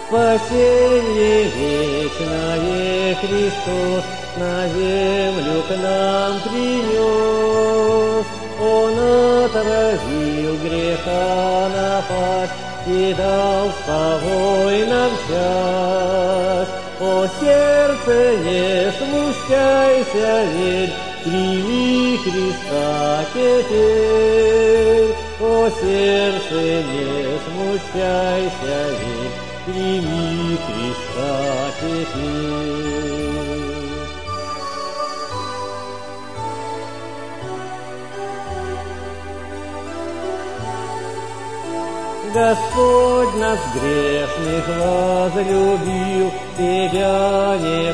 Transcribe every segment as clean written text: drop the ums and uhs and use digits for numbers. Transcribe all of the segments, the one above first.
Спасение вечное Христос на землю к нам принес. Он отразил греха напасть и дал спокойно час. О сердце, не смущайся, верь, прими Христа теперь. О сердце, не смущайся, верь, прими Христа теперь. Господь нас грешных возлюбил, Тебя не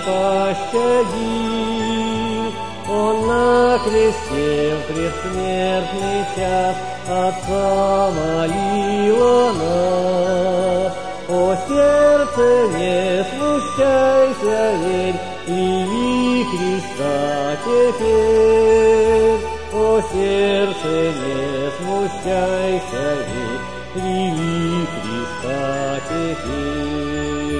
пощадил. Он на кресте в предсмертный час Отца молил о нас. О сердце, не смущайся, верь, прими Христа теперь. О сердце, не смущайся, верь, прими Христа теперь.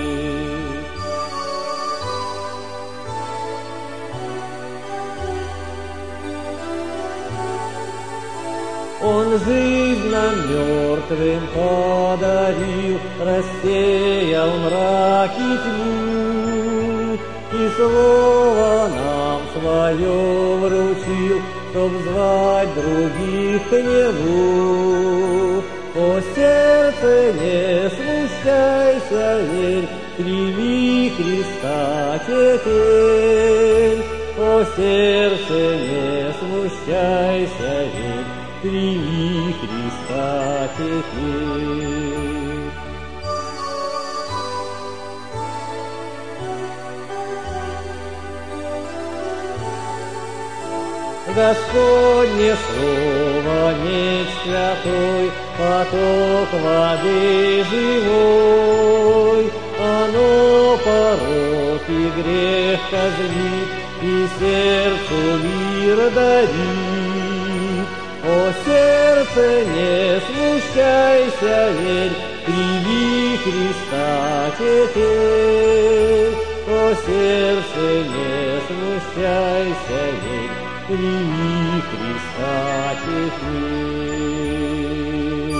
Он жизнь нам мертвым подарил, рассеял мрак и тьму, и слово нам свое вручил, чтоб звать других к нему. О сердце, не смущайся, верь, прими Христа теперь. О сердце, не смущайся, верь, прими Христа теперь. Господне слово, меч святой, поток воды живой. Оно порок и грех казнит, и сердцу мир дарит. О сердце, не смущайся, верь, прими Христа теперь. О сердце, не смущайся, верь, прими Христа теперь.